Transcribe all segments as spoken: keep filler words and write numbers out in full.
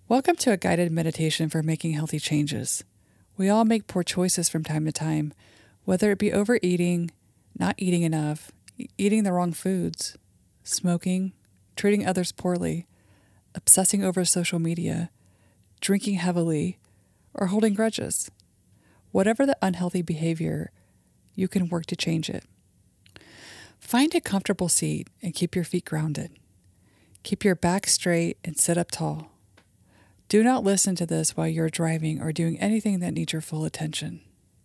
Welcome to a guided meditation for making healthy changes. We all make poor choices from time to time, whether it be overeating, not eating enough, e- eating the wrong foods, smoking, treating others poorly, obsessing over social media, drinking heavily, or holding grudges. Whatever the unhealthy behavior, you can work to change it. Find a comfortable seat and keep your feet grounded. Keep your back straight and sit up tall. Do not listen to this while you're driving or doing anything that needs your full attention.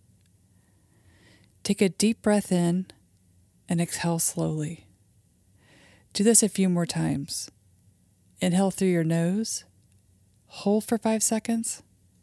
Take a deep breath in and exhale slowly. Do this a few more times. Inhale through your nose, hold for five seconds,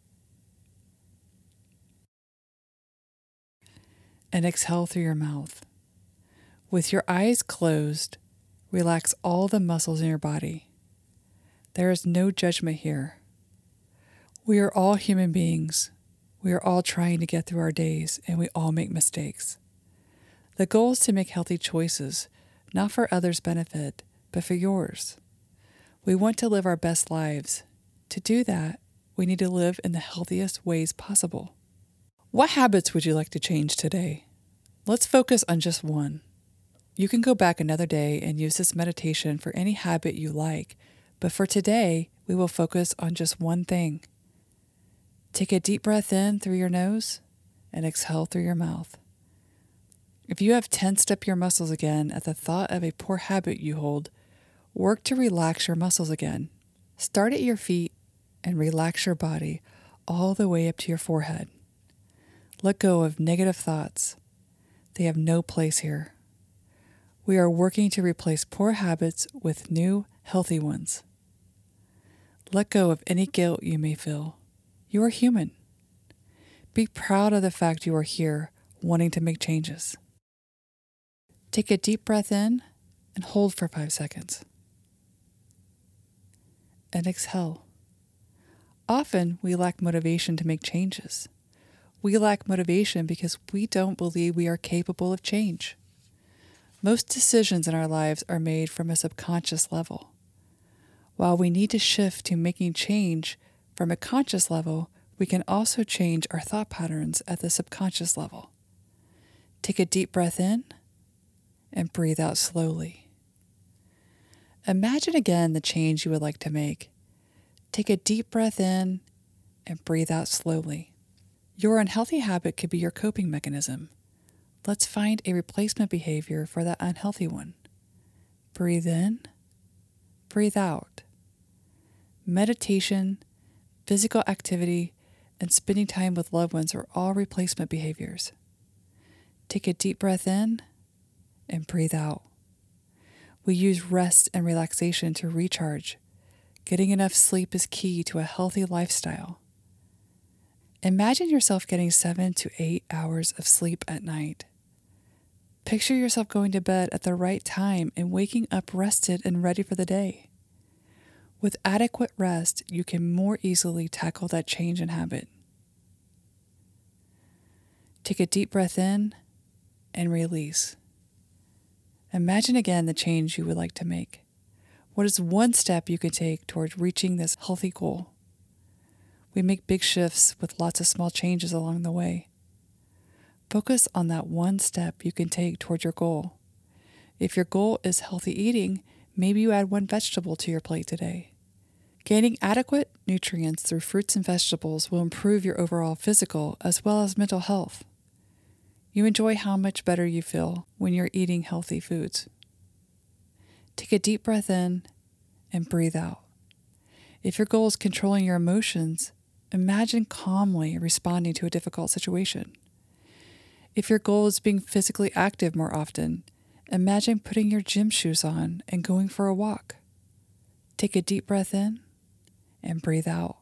and exhale through your mouth. With your eyes closed, relax all the muscles in your body. There is no judgment here. We are all human beings. We are all trying to get through our days, and we all make mistakes. The goal is to make healthy choices, not for others' benefit, but for yours. We want to live our best lives. To do that, we need to live in the healthiest ways possible. What habits would you like to change today? Let's focus on just one. You can go back another day and use this meditation for any habit you like, but for today, we will focus on just one thing. Take a deep breath in through your nose and exhale through your mouth. If you have tensed up your muscles again at the thought of a poor habit you hold, work to relax your muscles again. Start at your feet and relax your body all the way up to your forehead. Let go of negative thoughts. They have no place here. We are working to replace poor habits with new, healthy ones. Let go of any guilt you may feel. You are human. Be proud of the fact you are here, wanting to make changes. Take a deep breath in and hold for five seconds. And exhale. Often we lack motivation to make changes. We lack motivation because we don't believe we are capable of change. Most decisions in our lives are made from a subconscious level. While we need to shift to making change from a conscious level, we can also change our thought patterns at the subconscious level. Take a deep breath in and breathe out slowly. Imagine again the change you would like to make. Take a deep breath in and breathe out slowly. Your unhealthy habit could be your coping mechanism. Let's find a replacement behavior for that unhealthy one. Breathe in, breathe out. Meditation, physical activity, and spending time with loved ones are all replacement behaviors. Take a deep breath in and breathe out. We use rest and relaxation to recharge. Getting enough sleep is key to a healthy lifestyle. Imagine yourself getting seven to eight hours of sleep at night. Picture yourself going to bed at the right time and waking up rested and ready for the day. With adequate rest, you can more easily tackle that change in habit. Take a deep breath in and release. Imagine again the change you would like to make. What is one step you can take towards reaching this healthy goal? We make big shifts with lots of small changes along the way. Focus on that one step you can take toward your goal. If your goal is healthy eating, maybe you add one vegetable to your plate today. Gaining adequate nutrients through fruits and vegetables will improve your overall physical as well as mental health. You enjoy how much better you feel when you're eating healthy foods. Take a deep breath in and breathe out. If your goal is controlling your emotions, imagine calmly responding to a difficult situation. If your goal is being physically active more often, imagine putting your gym shoes on and going for a walk. Take a deep breath in and breathe out.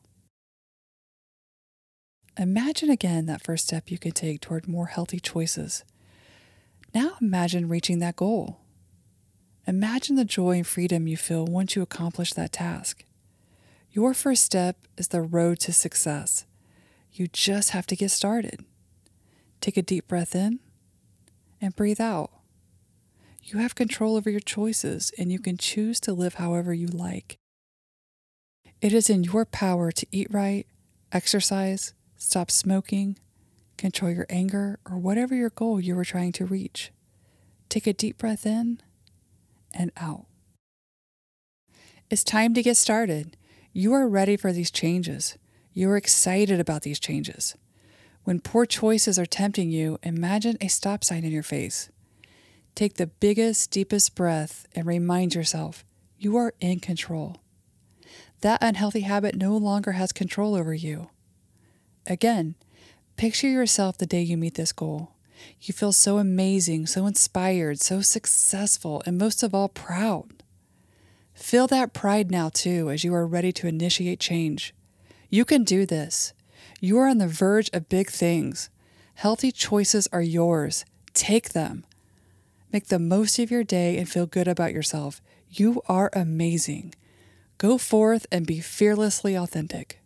Imagine again that first step you can take toward more healthy choices. Now imagine reaching that goal. Imagine the joy and freedom you feel once you accomplish that task. Your first step is the road to success. You just have to get started. Take a deep breath in and breathe out. You have control over your choices, and you can choose to live however you like. It is in your power to eat right, exercise, stop smoking, control your anger, or whatever your goal you were trying to reach. Take a deep breath in and out. It's time to get started. You are ready for these changes. You are excited about these changes. When poor choices are tempting you, imagine a stop sign in your face. Take the biggest, deepest breath and remind yourself you are in control. That unhealthy habit no longer has control over you. Again, picture yourself the day you meet this goal. You feel so amazing, so inspired, so successful, and most of all, proud. Feel that pride now, too, as you are ready to initiate change. You can do this. You are on the verge of big things. Healthy choices are yours. Take them. Make the most of your day and feel good about yourself. You are amazing. Go forth and be fearlessly authentic.